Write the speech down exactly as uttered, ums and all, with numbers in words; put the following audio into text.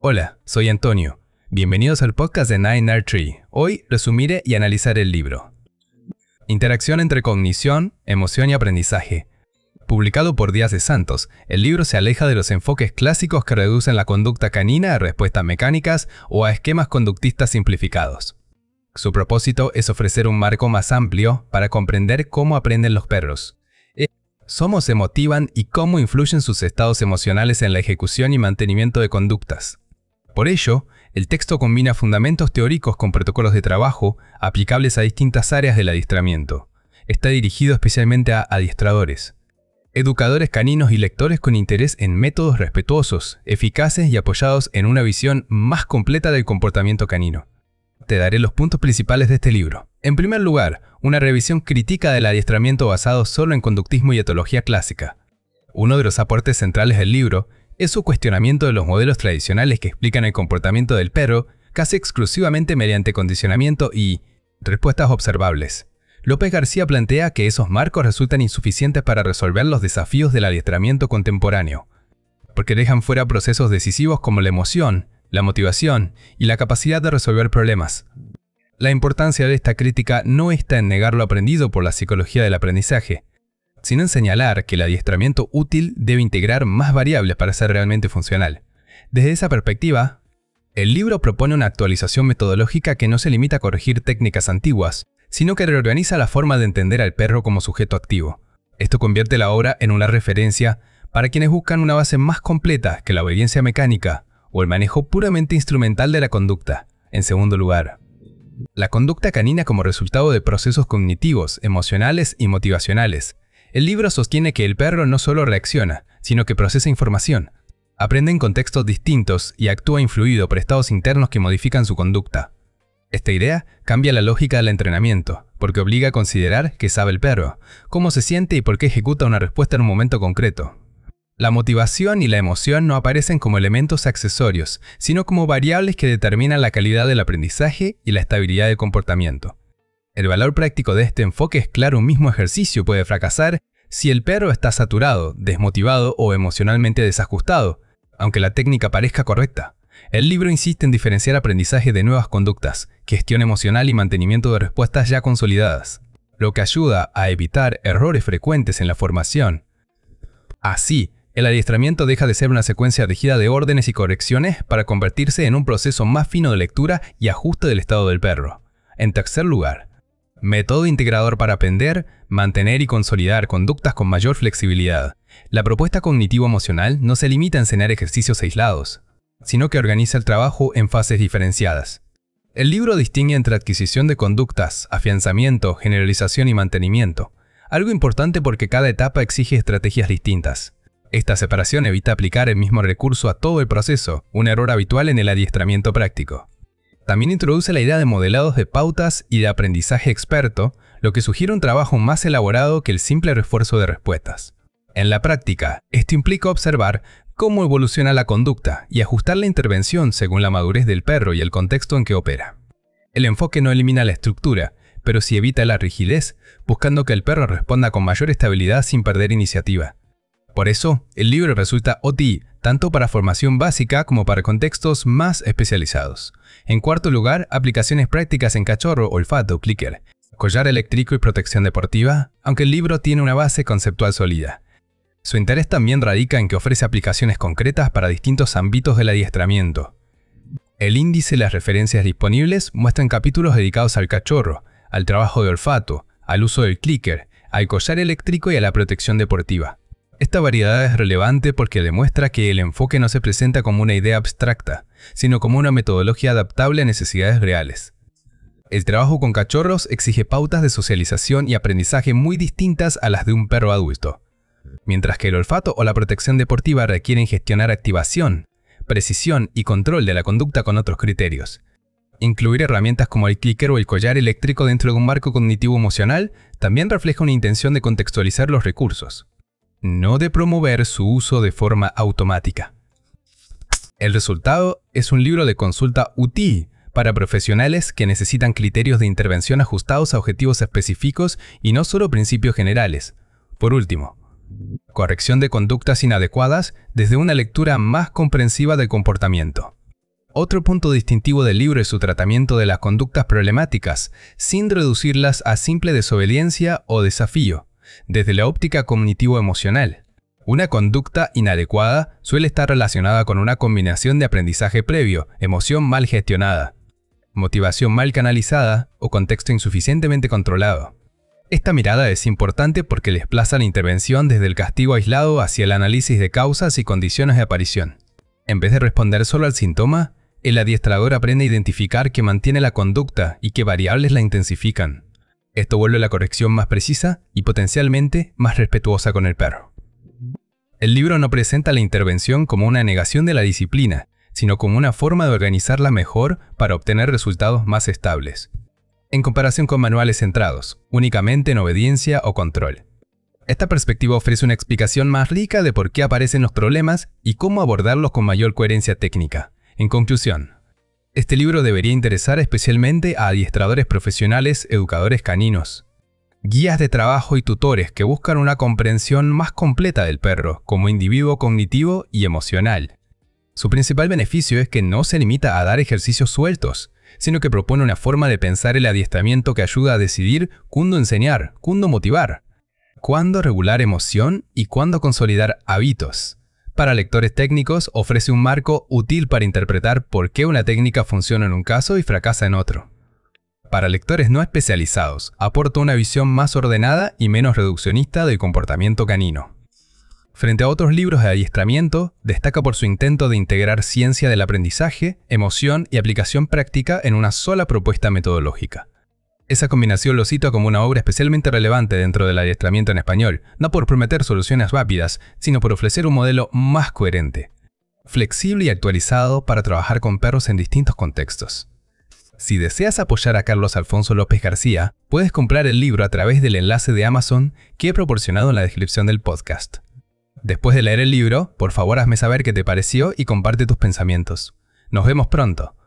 Hola, soy Antonio. Bienvenidos al podcast de Nine R Tree. Hoy resumiré y analizaré el libro Interacción entre cognición, emoción y aprendizaje. Publicado por Díaz de Santos, el libro se aleja de los enfoques clásicos que reducen la conducta canina a respuestas mecánicas o a esquemas conductistas simplificados. Su propósito es ofrecer un marco más amplio para comprender cómo aprenden los perros, cómo se motivan y cómo influyen sus estados emocionales en la ejecución y mantenimiento de conductas. Por ello, el texto combina fundamentos teóricos con protocolos de trabajo aplicables a distintas áreas del adiestramiento. Está dirigido especialmente a adiestradores, educadores caninos y lectores con interés en métodos respetuosos, eficaces y apoyados en una visión más completa del comportamiento canino. Te daré los puntos principales de este libro. En primer lugar, una revisión crítica del adiestramiento basado solo en conductismo y etología clásica. Uno de los aportes centrales del libro es su cuestionamiento de los modelos tradicionales que explican el comportamiento del perro casi exclusivamente mediante condicionamiento y respuestas observables. López García plantea que esos marcos resultan insuficientes para resolver los desafíos del adiestramiento contemporáneo, porque dejan fuera procesos decisivos como la emoción, la motivación y la capacidad de resolver problemas. La importancia de esta crítica no está en negar lo aprendido por la psicología del aprendizaje, sino en señalar que el adiestramiento útil debe integrar más variables para ser realmente funcional. Desde esa perspectiva, el libro propone una actualización metodológica que no se limita a corregir técnicas antiguas, sino que reorganiza la forma de entender al perro como sujeto activo. Esto convierte la obra en una referencia para quienes buscan una base más completa que la obediencia mecánica o el manejo puramente instrumental de la conducta. En segundo lugar, la conducta canina como resultado de procesos cognitivos, emocionales y motivacionales. El libro sostiene que el perro no solo reacciona, sino que procesa información. Aprende en contextos distintos y actúa influido por estados internos que modifican su conducta. Esta idea cambia la lógica del entrenamiento, porque obliga a considerar qué sabe el perro, cómo se siente y por qué ejecuta una respuesta en un momento concreto. La motivación y la emoción no aparecen como elementos accesorios, sino como variables que determinan la calidad del aprendizaje y la estabilidad del comportamiento. El valor práctico de este enfoque es claro: un mismo ejercicio puede fracasar si el perro está saturado, desmotivado o emocionalmente desajustado, aunque la técnica parezca correcta. El libro insiste en diferenciar aprendizaje de nuevas conductas, gestión emocional y mantenimiento de respuestas ya consolidadas, lo que ayuda a evitar errores frecuentes en la formación. Así, el adiestramiento deja de ser una secuencia rígida de órdenes y correcciones para convertirse en un proceso más fino de lectura y ajuste del estado del perro. En tercer lugar, método integrador para aprender, mantener y consolidar conductas con mayor flexibilidad. La propuesta cognitivo-emocional no se limita a enseñar ejercicios aislados, sino que organiza el trabajo en fases diferenciadas. El libro distingue entre adquisición de conductas, afianzamiento, generalización y mantenimiento, algo importante porque cada etapa exige estrategias distintas. Esta separación evita aplicar el mismo recurso a todo el proceso, un error habitual en el adiestramiento práctico. También introduce la idea de modelados de pautas y de aprendizaje experto, lo que sugiere un trabajo más elaborado que el simple refuerzo de respuestas. En la práctica, esto implica observar cómo evoluciona la conducta y ajustar la intervención según la madurez del perro y el contexto en que opera. El enfoque no elimina la estructura, pero sí evita la rigidez, buscando que el perro responda con mayor estabilidad sin perder iniciativa. Por eso, el libro resulta útil tanto para formación básica como para contextos más especializados. En cuarto lugar, aplicaciones prácticas en cachorro, olfato, clicker, collar eléctrico y protección deportiva, aunque el libro tiene una base conceptual sólida. Su interés también radica en que ofrece aplicaciones concretas para distintos ámbitos del adiestramiento. El índice y las referencias disponibles muestran capítulos dedicados al cachorro, al trabajo de olfato, al uso del clicker, al collar eléctrico y a la protección deportiva. Esta variedad es relevante porque demuestra que el enfoque no se presenta como una idea abstracta, sino como una metodología adaptable a necesidades reales. El trabajo con cachorros exige pautas de socialización y aprendizaje muy distintas a las de un perro adulto, mientras que el olfato o la protección deportiva requieren gestionar activación, precisión y control de la conducta con otros criterios. Incluir herramientas como el clicker o el collar eléctrico dentro de un marco cognitivo-emocional también refleja una intención de contextualizar los recursos, no de promover su uso de forma automática. El resultado es un libro de consulta útil para profesionales que necesitan criterios de intervención ajustados a objetivos específicos y no solo principios generales. Por último, corrección de conductas inadecuadas desde una lectura más comprensiva del comportamiento. Otro punto distintivo del libro es su tratamiento de las conductas problemáticas, sin reducirlas a simple desobediencia o desafío, desde la óptica cognitivo-emocional. Una conducta inadecuada suele estar relacionada con una combinación de aprendizaje previo, emoción mal gestionada, motivación mal canalizada o contexto insuficientemente controlado. Esta mirada es importante porque desplaza la intervención desde el castigo aislado hacia el análisis de causas y condiciones de aparición. En vez de responder solo al síntoma, el adiestrador aprende a identificar qué mantiene la conducta y qué variables la intensifican. Esto vuelve la corrección más precisa y potencialmente más respetuosa con el perro. El libro no presenta la intervención como una negación de la disciplina, sino como una forma de organizarla mejor para obtener resultados más estables, en comparación con manuales centrados únicamente en obediencia o control. Esta perspectiva ofrece una explicación más rica de por qué aparecen los problemas y cómo abordarlos con mayor coherencia técnica. En conclusión, este libro debería interesar especialmente a adiestradores profesionales, educadores caninos, guías de trabajo y tutores que buscan una comprensión más completa del perro como individuo cognitivo y emocional. Su principal beneficio es que no se limita a dar ejercicios sueltos, sino que propone una forma de pensar el adiestramiento que ayuda a decidir cuándo enseñar, cuándo motivar, cuándo regular emoción y cuándo consolidar hábitos. Para lectores técnicos ofrece un marco útil para interpretar por qué una técnica funciona en un caso y fracasa en otro. Para lectores no especializados, aporta una visión más ordenada y menos reduccionista del comportamiento canino. Frente a otros libros de adiestramiento, destaca por su intento de integrar ciencia del aprendizaje, emoción y aplicación práctica en una sola propuesta metodológica. Esa combinación lo cita como una obra especialmente relevante dentro del adiestramiento en español, no por prometer soluciones rápidas, sino por ofrecer un modelo más coherente, flexible y actualizado para trabajar con perros en distintos contextos. Si deseas apoyar a Carlos Alfonso López García, puedes comprar el libro a través del enlace de Amazon que he proporcionado en la descripción del podcast. Después de leer el libro, por favor hazme saber qué te pareció y comparte tus pensamientos. Nos vemos pronto.